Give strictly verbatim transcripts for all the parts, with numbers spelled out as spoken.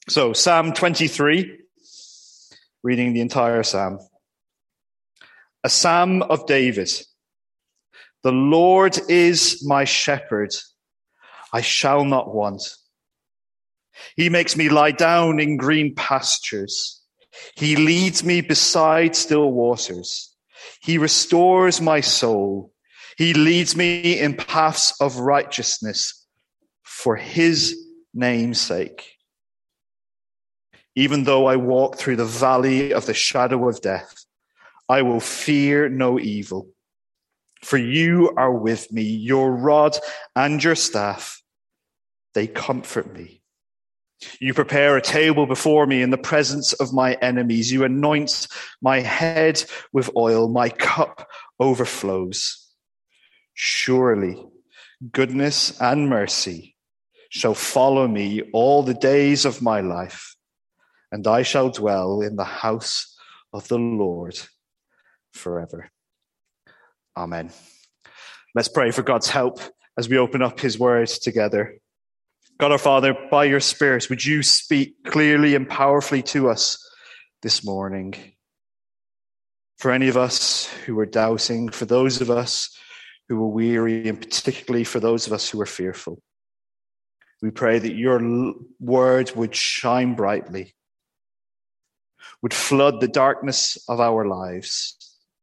So Psalm twenty-three, reading the entire psalm. A psalm of David. The Lord is my shepherd. I shall not want. He makes me lie down in green pastures. He leads me beside still waters. He restores my soul. He leads me in paths of righteousness for his name's sake. Even though I walk through the valley of the shadow of death, I will fear no evil. For you are with me, your rod and your staff, they comfort me. You prepare a table before me in the presence of my enemies. You anoint my head with oil. My cup overflows. Surely goodness and mercy shall follow me all the days of my life, and I shall dwell in the house of the Lord forever. Amen. Let's pray for God's help as we open up his word together. God our Father, by your Spirit, would you speak clearly and powerfully to us this morning? For any of us who are doubting, for those of us who are weary, and particularly for those of us who are fearful, we pray that your word would shine brightly, would flood the darkness of our lives.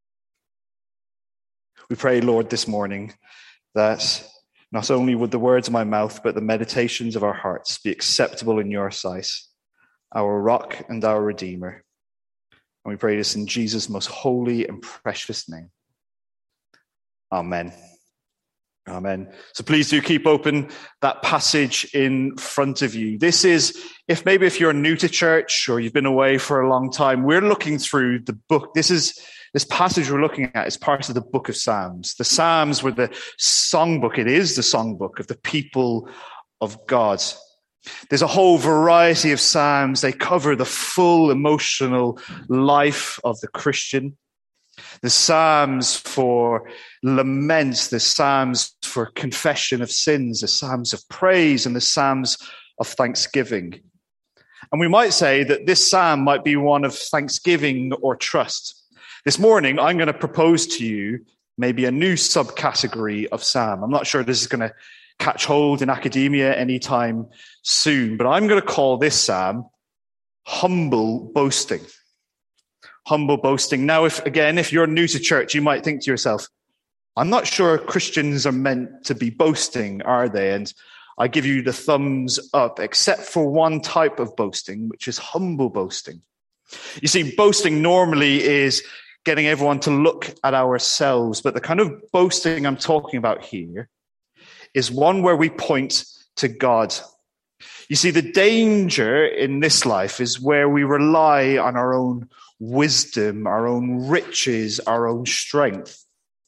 We pray, Lord, this morning that not only would the words of my mouth, but the meditations of our hearts be acceptable in your sight, our rock and our redeemer. And we pray this in Jesus' most holy and precious name. Amen. Amen. So please do keep open that passage in front of you. This is, if maybe if you're new to church or you've been away for a long time, we're looking through the book. This is This passage we're looking at is part of the book of Psalms. The Psalms were the songbook. It is the songbook of the people of God. There's a whole variety of Psalms. They cover the full emotional life of the Christian. The Psalms for lament, the Psalms for confession of sins, the Psalms of praise, and the Psalms of thanksgiving. And we might say that this Psalm might be one of thanksgiving or trust. This morning, I'm going to propose to you maybe a new subcategory of psalm. I'm not sure this is going to catch hold in academia anytime soon, but I'm going to call this psalm humble boasting. Humble boasting. Now, if again, if you're new to church, you might think to yourself, I'm not sure Christians are meant to be boasting, are they? And I give you the thumbs up, except for one type of boasting, which is humble boasting. You see, boasting normally is getting everyone to look at ourselves. But the kind of boasting I'm talking about here is one where we point to God. You see, the danger in this life is where we rely on our own wisdom, our own riches, our own strength.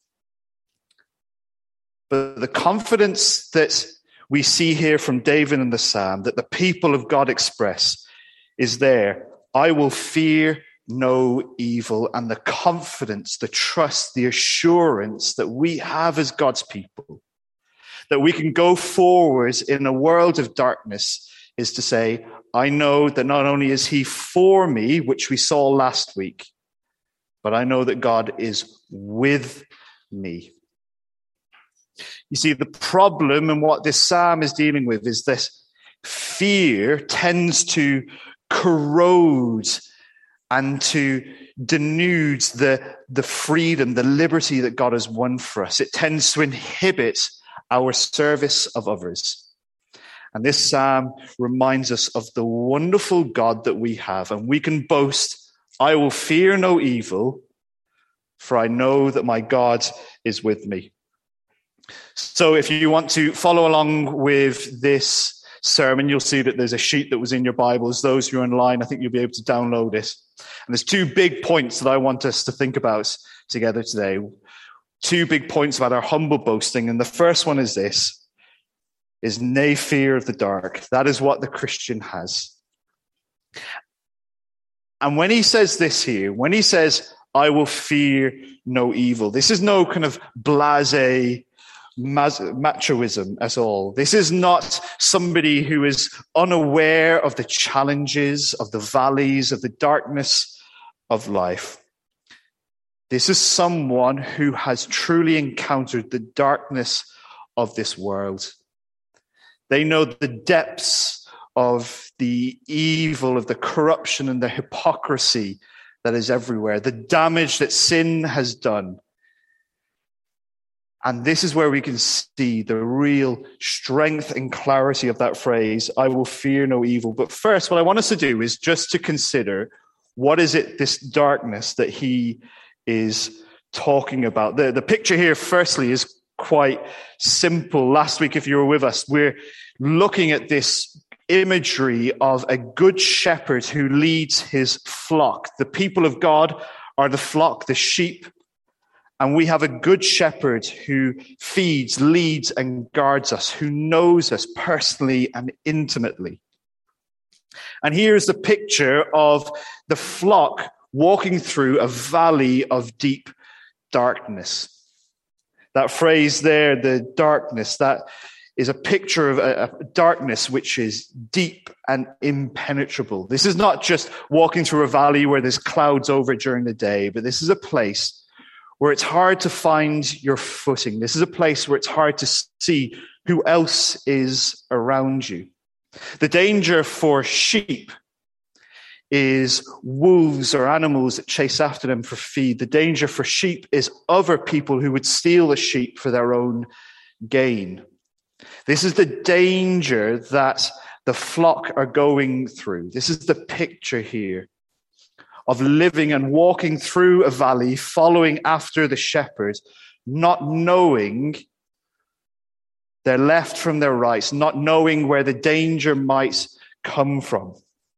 But the confidence that we see here from David in the psalm, that the people of God express, is there. I will fear no evil, and the confidence, the trust, the assurance that we have as God's people, that we can go forward in a world of darkness, is to say, I know that not only is he for me, which we saw last week, but I know that God is with me. You see, the problem and what this psalm is dealing with is this: fear tends to corrode and to denude the, the freedom, the liberty that God has won for us. It tends to inhibit our service of others. And this psalm reminds us of the wonderful God that we have. And we can boast, I will fear no evil, for I know that my God is with me. So if you want to follow along with this sermon, you'll see that there's a sheet that was in your Bibles. Those who are online, I think you'll be able to download it. And there's two big points that I want us to think about together today. Two big points about our humble boasting. And the first one is this, is nay fear of the dark. That is what the Christian has. And when he says this here, when he says, I will fear no evil, this is no kind of blasé, machoism at all. This is not somebody who is unaware of the challenges, of the valleys, of the darkness of life. This is someone who has truly encountered the darkness of this world. They know the depths of the evil, of the corruption and the hypocrisy that is everywhere, the damage that sin has done. And this is where we can see the real strength and clarity of that phrase, I will fear no evil. But first, what I want us to do is just to consider, what is it, this darkness that he is talking about? The, the picture here, firstly, is quite simple. Last week, if you were with us, we're looking at this imagery of a good shepherd who leads his flock. The people of God are the flock, the sheep. And we have a good shepherd who feeds, leads, and guards us, who knows us personally and intimately. And here's the picture of the flock walking through a valley of deep darkness. That phrase there, the darkness, that is a picture of a, a darkness which is deep and impenetrable. This is not just walking through a valley where there's clouds over it during the day, but this is a place where it's hard to find your footing. This is a place where it's hard to see who else is around you. The danger for sheep is wolves or animals that chase after them for feed. The danger for sheep is other people who would steal a sheep for their own gain. This is the danger that the flock are going through. This is the picture here of living and walking through a valley, following after the shepherd, not knowing their left from their right, not knowing where the danger might come from.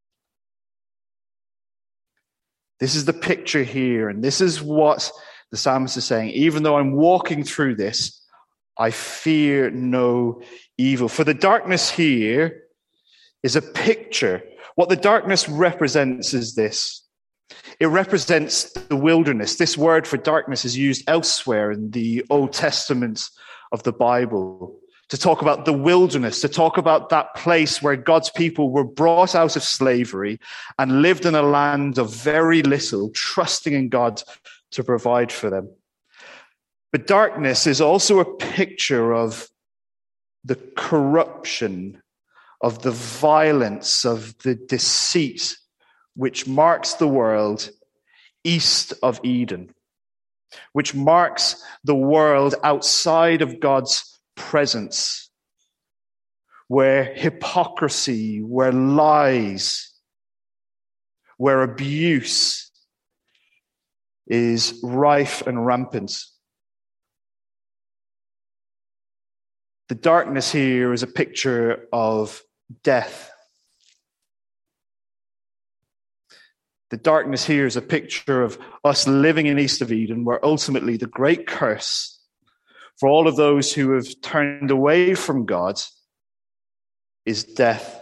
This is the picture here, and this is what the psalmist is saying. Even though I'm walking through this, I fear no evil. For the darkness here is a picture. What the darkness represents is this. It represents the wilderness. This word for darkness is used elsewhere in the Old Testament of the Bible to talk about the wilderness, to talk about that place where God's people were brought out of slavery and lived in a land of very little, trusting in God to provide for them. But darkness is also a picture of the corruption, of the violence, of the deceit which marks the world east of Eden, which marks the world outside of God's presence, where hypocrisy, where lies, where abuse is rife and rampant. The darkness here is a picture of death. The darkness here is a picture of us living in east of Eden, where ultimately the great curse for all of those who have turned away from God is death.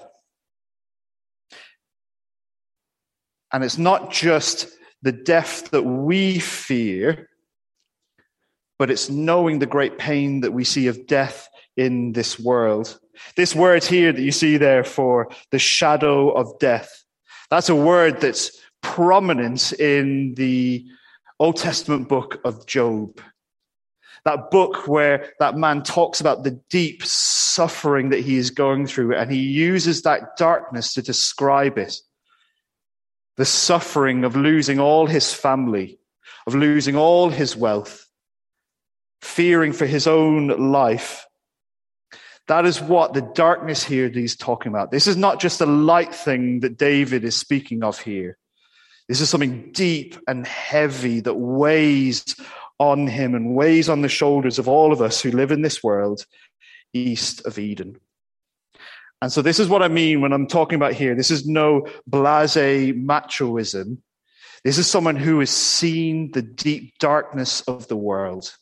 And it's not just the death that we fear, but it's knowing the great pain that we see of death in this world. This word here that you see there for the shadow of death, that's a word that's prominent in the Old Testament book of Job. That book where that man talks about the deep suffering that he is going through, and he uses that darkness to describe it. The suffering of losing all his family, of losing all his wealth, fearing for his own life. That is what the darkness here that he's talking about. This is not just a light thing that David is speaking of here. This is something deep and heavy that weighs on him and weighs on the shoulders of all of us who live in this world east of Eden. And so this is what I mean when I'm talking about here. This is no blasé machoism. This is someone who has seen the deep darkness of the world.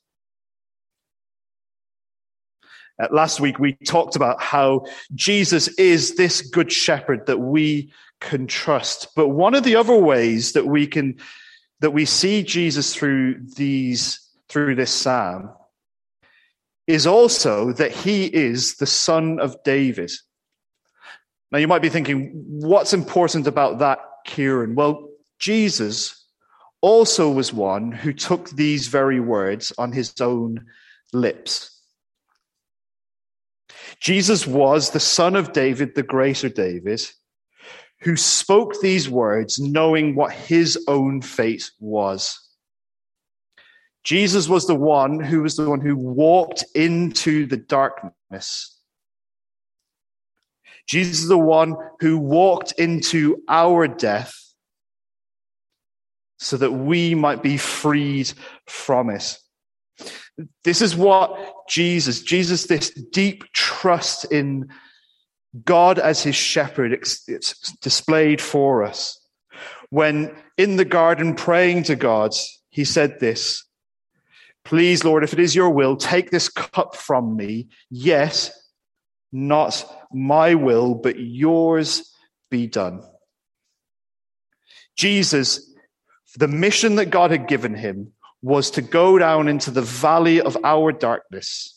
Uh, last week, we talked about how Jesus is this good shepherd that we can trust. But one of the other ways that we can, that we see Jesus through these, through this psalm is also that he is the Son of David. Now, you might be thinking, what's important about that, Kieran? Well, Jesus also was one who took these very words on his own lips. Jesus was the Son of David, the greater David, who spoke these words knowing what his own fate was. Jesus was the one who was the one who walked into the darkness. Jesus is the one who walked into our death so that we might be freed from it. This is what Jesus, Jesus, this deep trust in God as his shepherd, it's, it's displayed for us. When in the garden praying to God, he said this, "Please, Lord, if it is your will, take this cup from me. Yet, not my will, but yours be done." Jesus, the mission that God had given him was to go down into the valley of our darkness,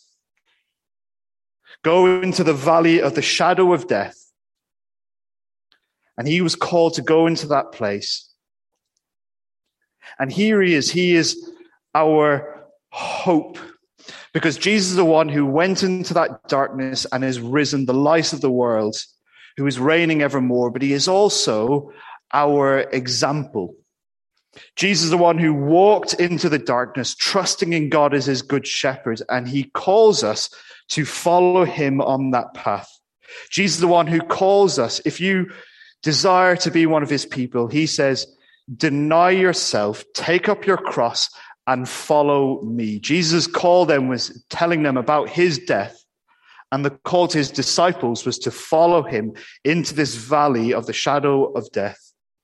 go into the valley of the shadow of death. And he was called to go into that place. And here he is. He is our hope. Because Jesus is the one who went into that darkness and has risen, the light of the world, who is reigning evermore. But he is also our example. Jesus is the one who walked into the darkness, trusting in God as his good shepherd. And he calls us to follow him on that path. Jesus is the one who calls us. If you desire to be one of his people, he says, deny yourself, take up your cross, and follow me. Jesus' call then was telling them about his death, and the call to his disciples was to follow him into this valley of the shadow of death.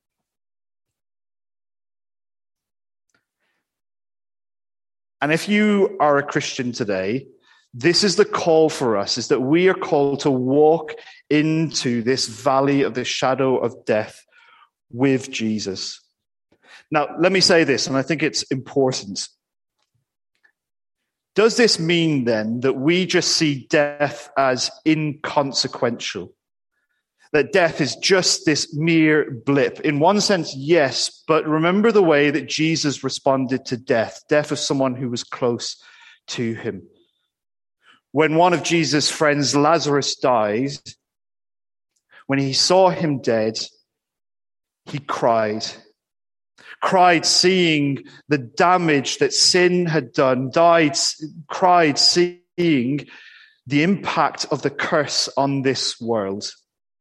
And if you are a Christian today, this is the call for us, is that we are called to walk into this valley of the shadow of death with Jesus. Now, let me say this, and I think it's important. Does this mean then that we just see death as inconsequential? That death is just this mere blip? In one sense, yes, but remember the way that Jesus responded to death, death of someone who was close to him. When one of Jesus' friends, Lazarus, died, when he saw him dead, he cried. Cried seeing the damage that sin had done, died, cried seeing the impact of the curse on this world.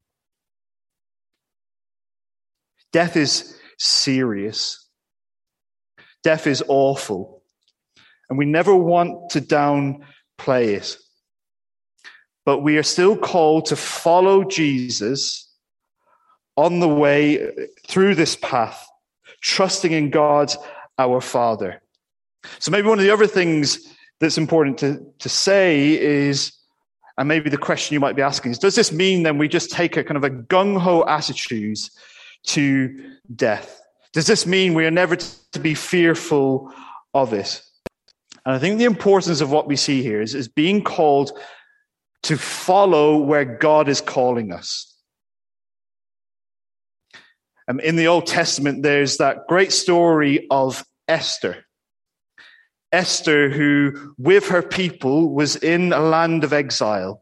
Death is serious. Death is awful. And we never want to downplay it. But we are still called to follow Jesus on the way through this path, trusting in God, our Father. So maybe one of the other things that's important to, to say is, and maybe the question you might be asking is, does this mean then we just take a kind of a gung-ho attitude to death? Does this mean we are never to be fearful of it? And I think the importance of what we see here is, is being called to follow where God is calling us. Um, in the Old Testament, there's that great story of Esther. Esther, who with her people was in a land of exile.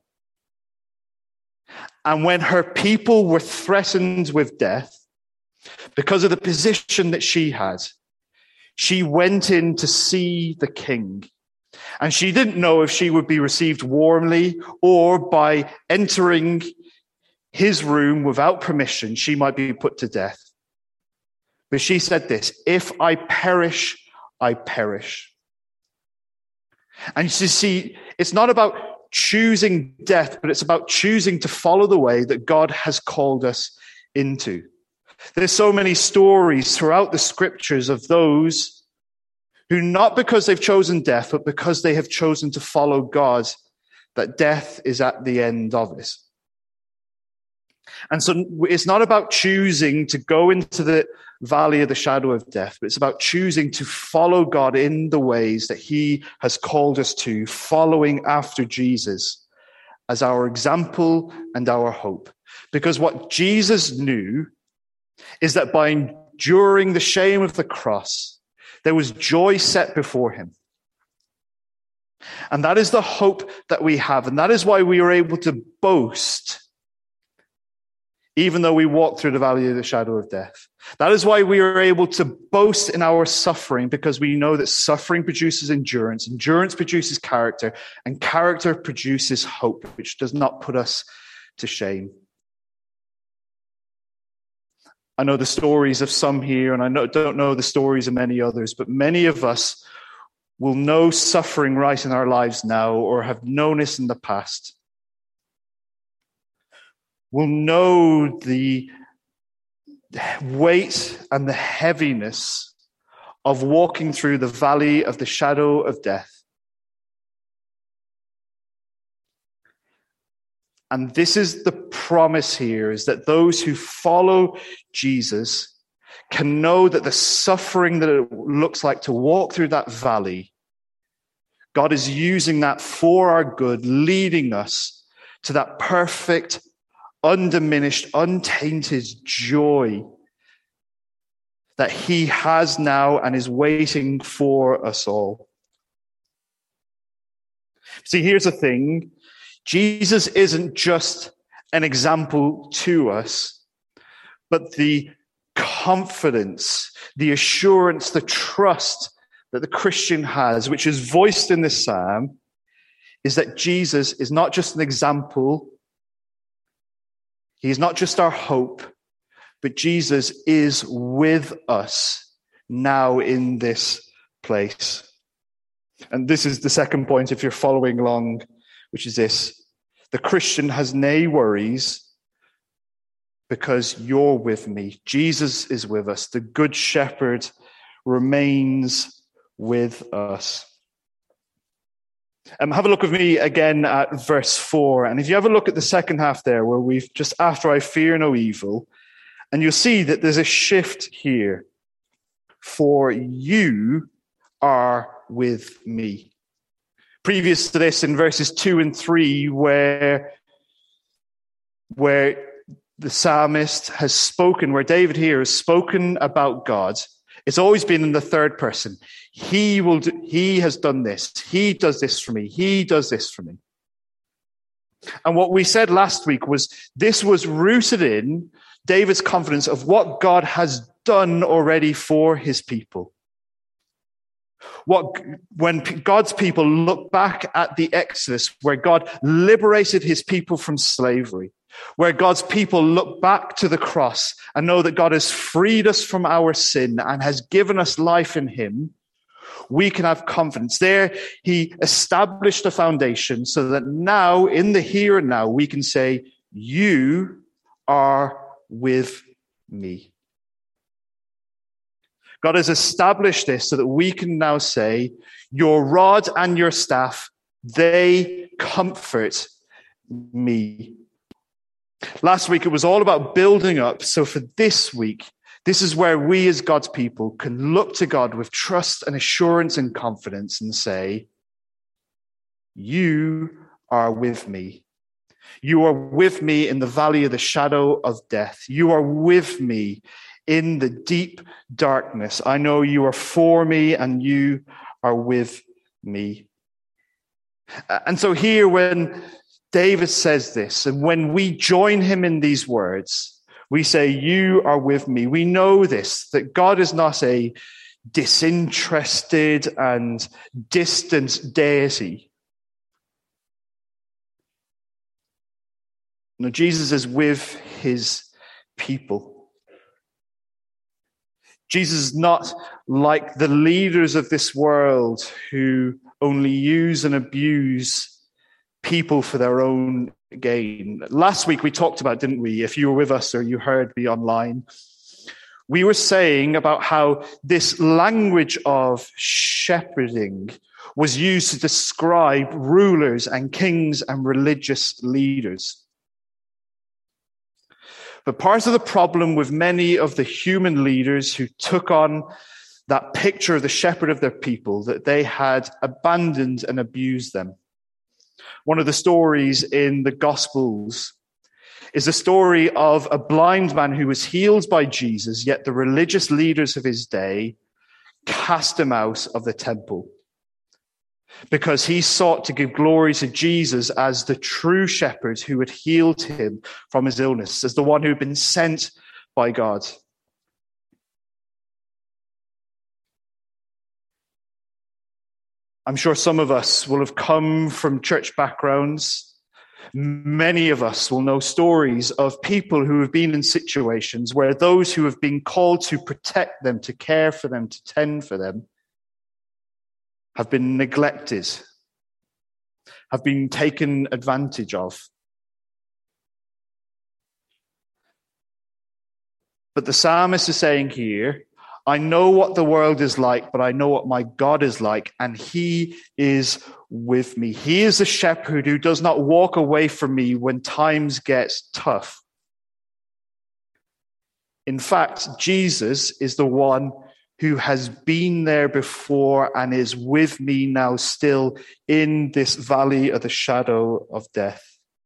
And when her people were threatened with death, because of the position that she had, she went in to see the king. And she didn't know if she would be received warmly or by entering his room without permission, she might be put to death. But she said this, "If I perish, I perish." And you see, it's not about choosing death, but it's about choosing to follow the way that God has called us into. There's so many stories throughout the scriptures of those who, not because they've chosen death, but because they have chosen to follow God, that death is at the end of it. And so it's not about choosing to go into the valley of the shadow of death, but it's about choosing to follow God in the ways that he has called us to, following after Jesus as our example and our hope. Because what Jesus knew is that by enduring the shame of the cross, there was joy set before him. And that is the hope that we have. And that is why we are able to boast, even though we walk through the valley of the shadow of death. That is why we are able to boast in our suffering, because we know that suffering produces endurance, endurance produces character, and character produces hope, which does not put us to shame. I know the stories of some here, and I know, don't know the stories of many others, but many of us will know suffering right in our lives now, or have known it in the past. Will know the weight and the heaviness of walking through the valley of the shadow of death. And this is the promise here, is that those who follow Jesus can know that the suffering that it looks like to walk through that valley, God is using that for our good, leading us to that perfect, undiminished, untainted joy that he has now and is waiting for us all. See, here's the thing. Jesus isn't just an example to us, but the confidence, the assurance, the trust that the Christian has, which is voiced in this psalm, is that Jesus is not just an example. He is not just our hope, but Jesus is with us now in this place. And this is the second point, if you're following along, which is this: the Christian has no worries because you're with me. Jesus is with us. The Good Shepherd remains with us. Um, have a look with me again at verse four. And if you have a look at the second half there, where we've just after I fear no evil, and you'll see that there's a shift here. For you are with me. Previous to this, in verses two and three, where, where the psalmist has spoken, where David here has spoken about God, it's always been in the third person. He will do, he has done this. He does this for me. He does this for me. And what we said last week was this was rooted in David's confidence of what God has done already for his people. What, when God's people look back at the Exodus, where God liberated his people from slavery, where God's people look back to the cross and know that God has freed us from our sin and has given us life in him, we can have confidence. There, he established a foundation so that now, in the here and now, we can say, you are with me. God has established this so that we can now say, your rod and your staff, they comfort me. Last week, it was all about building up. So for this week, this is where we as God's people can look to God with trust and assurance and confidence and say, you are with me. You are with me in the valley of the shadow of death. You are with me in the deep darkness. I know you are for me and you are with me. And so here, when David says this, and when we join him in these words, we say, you are with me. We know this, that God is not a disinterested and distant deity. No, Jesus is with his people. Jesus is not like the leaders of this world who only use and abuse people for their own gain. Last week we talked about, didn't we? If you were with us or you heard me online, we were saying about how this language of shepherding was used to describe rulers and kings and religious leaders. But part of the problem with many of the human leaders who took on that picture of the shepherd of their people, that they had abandoned and abused them. One of the stories in the Gospels is the story of a blind man who was healed by Jesus, yet the religious leaders of his day cast him out of the temple because he sought to give glory to Jesus as the true shepherd who had healed him from his illness, as the one who had been sent by God. I'm sure some of us will have come from church backgrounds. Many of us will know stories of people who have been in situations where those who have been called to protect them, to care for them, to tend for them, have been neglected, have been taken advantage of. But the psalmist is saying here, I know what the world is like, but I know what my God is like, and he is with me. He is a shepherd who does not walk away from me when times get tough. In fact, Jesus is the one who has been there before and is with me now still in this valley of the shadow of death.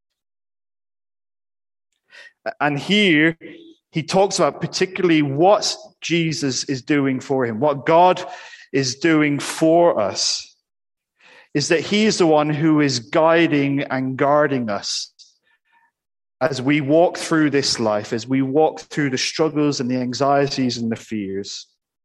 And here, he talks about particularly what Jesus is doing for him, what God is doing for us, is that he is the one who is guiding and guarding us as we walk through this life, as we walk through the struggles and the anxieties and the fears.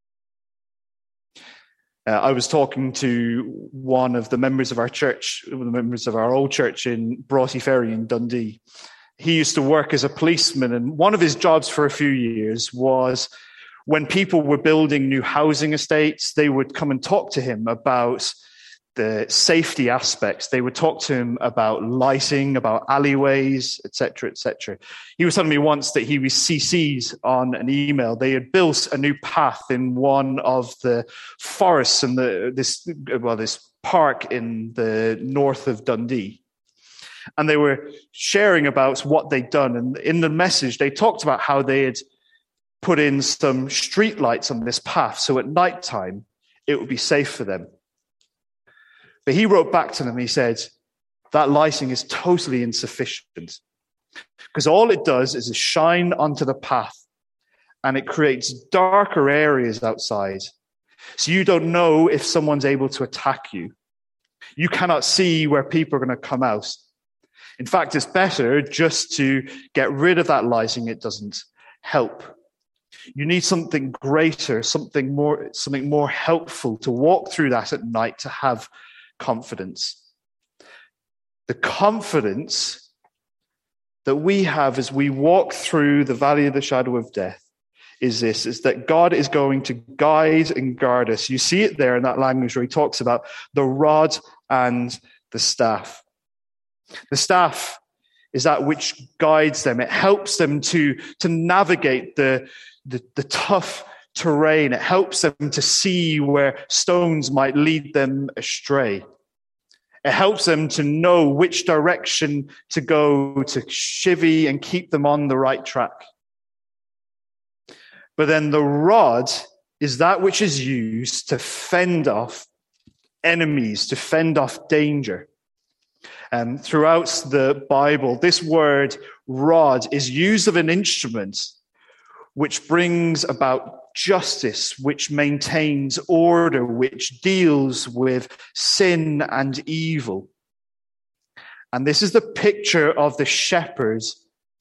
Uh, I was talking to one of the members of our church, one of the members of our old church in Broughty Ferry in Dundee. He used to work as a policeman, and one of his jobs for a few years was when people were building new housing estates, they would come and talk to him about the safety aspects. They would talk to him about lighting, about alleyways, et cetera, et cetera. He was telling me once that he was C C'd on an email. They had built a new path in one of the forests in the this well this park in the north of Dundee. And they were sharing about what they'd done. And in the message, they talked about how they had put in some street lights on this path, so at nighttime, it would be safe for them. But he wrote back to them, he said, that lighting is totally insufficient. Because all it does is shine onto the path, and it creates darker areas outside. So you don't know if someone's able to attack you. You cannot see where people are going to come out. In fact, it's better just to get rid of that lighting. It doesn't help. You need something greater, something more, something more helpful to walk through that at night to have confidence. The confidence that we have as we walk through the valley of the shadow of death is this, is that God is going to guide and guard us. You see it there in that language where he talks about the rod and the staff. The staff is that which guides them. It helps them to, to navigate the, the, the tough terrain. It helps them to see where stones might lead them astray. It helps them to know which direction to go to chivvy and keep them on the right track. But then the rod is that which is used to fend off enemies, to fend off danger. Um, throughout the Bible, this word rod is used of an instrument which brings about justice, which maintains order, which deals with sin and evil. And this is the picture of the shepherds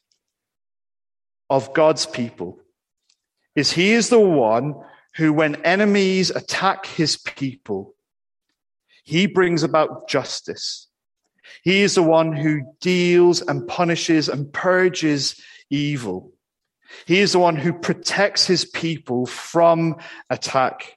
of God's people. Is he is the one who, when enemies attack his people, he brings about justice. He is the one who deals and punishes and purges evil. He is the one who protects his people from attack.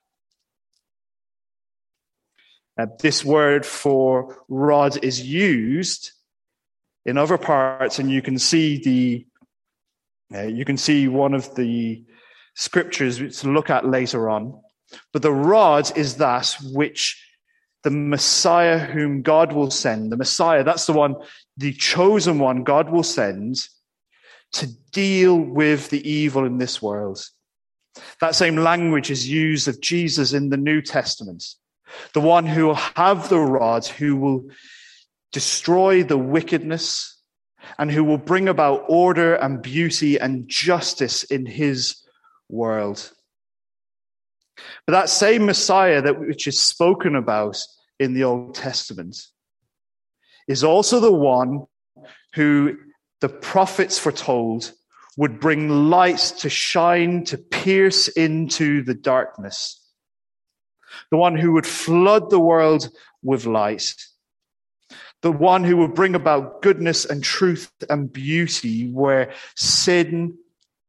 Uh, this word for rod is used in other parts, and you can see the uh, you can see one of the scriptures to look at later on. But the rod is that which the Messiah whom God will send, the Messiah, that's the one, the chosen one God will send to deal with the evil in this world. That same language is used of Jesus in the New Testament, the one who will have the rod, who will destroy the wickedness, and who will bring about order and beauty and justice in his world. But that same Messiah that which is spoken about in the Old Testament is also the one who the prophets foretold would bring light to shine, to pierce into the darkness. The one who would flood the world with light. The one who would bring about goodness and truth and beauty where sin,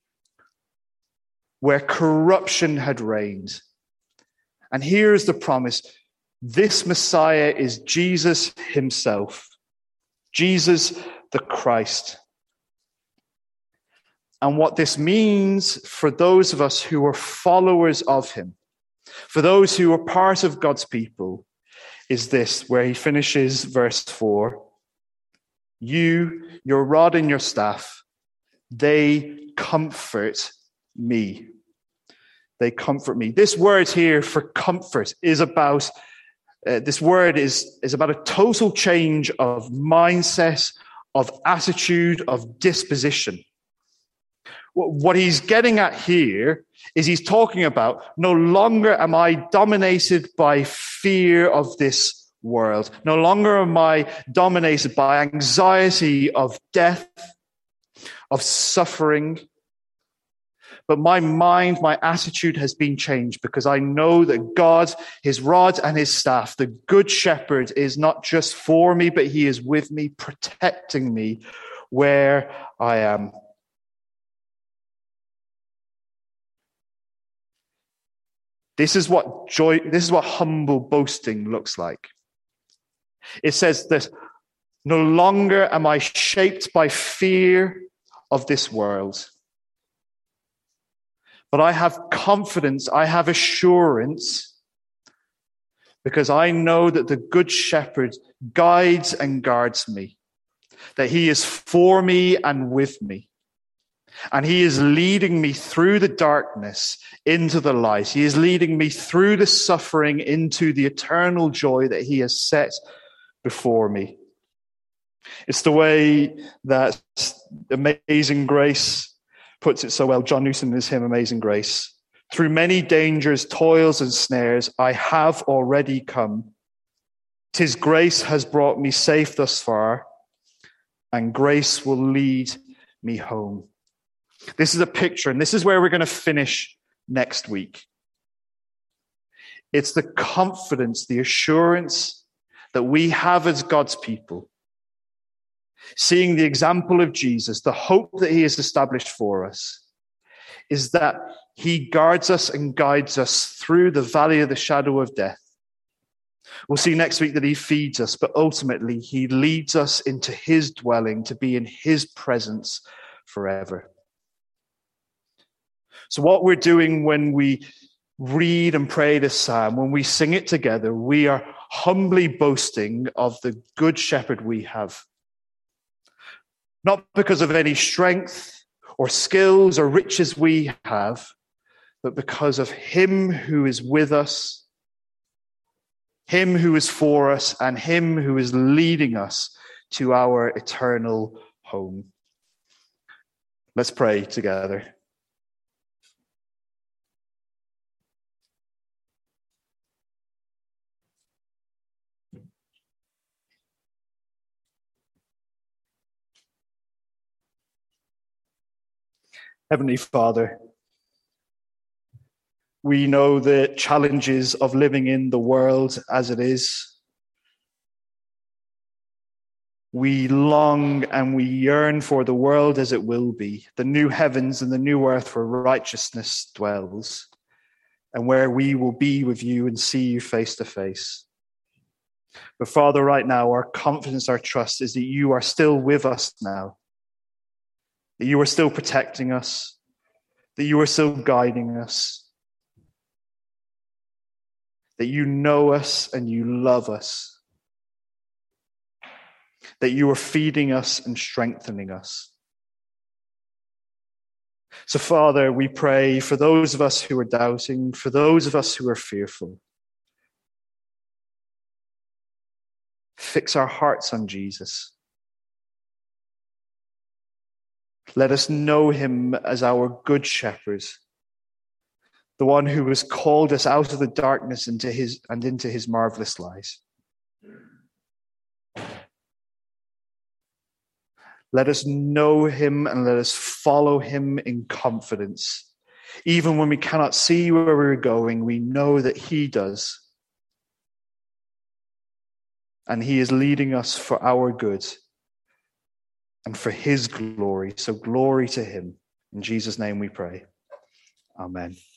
where corruption had reigned. And here's the promise. This Messiah is Jesus himself. Jesus the Christ. And what this means for those of us who are followers of him, for those who are part of God's people, is this, where he finishes verse four. You, your rod and your staff, they comfort me. They comfort me. This word here for comfort is about, uh, this word is, is about a total change of mindset, of attitude, of disposition. What he's getting at here is he's talking about no longer am I dominated by fear of this world. No longer am I dominated by anxiety of death, of suffering. But my mind, my attitude has been changed because I know that God, his rod and his staff, the good shepherd, is not just for me, but he is with me, protecting me where I am. This is what joy, this is what humble boasting looks like. It says that no longer am I shaped by fear of this world, but I have confidence, I have assurance, because I know that the Good Shepherd guides and guards me, that he is for me and with me. And he is leading me through the darkness into the light. He is leading me through the suffering into the eternal joy that he has set before me. It's the way that Amazing Grace puts it so well. John Newton in his hymn, Amazing Grace. Through many dangers, toils, and snares, I have already come. 'Tis grace has brought me safe thus far, and grace will lead me home. This is a picture, and this is where we're going to finish next week. It's the confidence, the assurance that we have as God's people, seeing the example of Jesus, the hope that he has established for us, is that he guards us and guides us through the valley of the shadow of death. We'll see next week that he feeds us, but ultimately he leads us into his dwelling to be in his presence forever. So what we're doing when we read and pray this psalm, when we sing it together, we are humbly boasting of the good shepherd we have. Not because of any strength or skills or riches we have, but because of him who is with us, him who is for us, and him who is leading us to our eternal home. Let's pray together. Heavenly Father, we know the challenges of living in the world as it is. We long and we yearn for the world as it will be, the new heavens and the new earth where righteousness dwells, and where we will be with you and see you face to face. But Father, right now, our confidence, our trust is that you are still with us now. That you are still protecting us, that you are still guiding us, that you know us and you love us, that you are feeding us and strengthening us. So, Father, we pray for those of us who are doubting, for those of us who are fearful. Fix our hearts on Jesus. Let us know him as our good shepherd, the one who has called us out of the darkness into his and into his marvelous light. Let us know him and let us follow him in confidence. Even when we cannot see where we're going, we know that he does. And he is leading us for our good and for his glory. So glory to him. In Jesus' name we pray. Amen.